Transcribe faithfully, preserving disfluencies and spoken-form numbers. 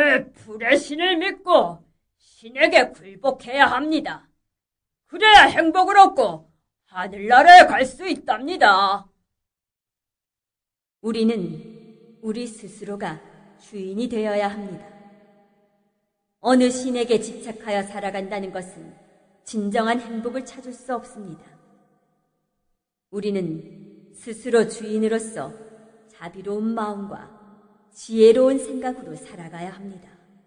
불의 신을 믿고 신에게 굴복해야 합니다. 그래야 행복을 얻고 하늘나라에 갈 수 있답니다. 우리는 우리 스스로가 주인이 되어야 합니다. 어느 신에게 집착하여 살아간다는 것은 진정한 행복을 찾을 수 없습니다. 우리는 스스로 주인으로서 자비로운 마음과 지혜로운 생각으로 살아가야 합니다.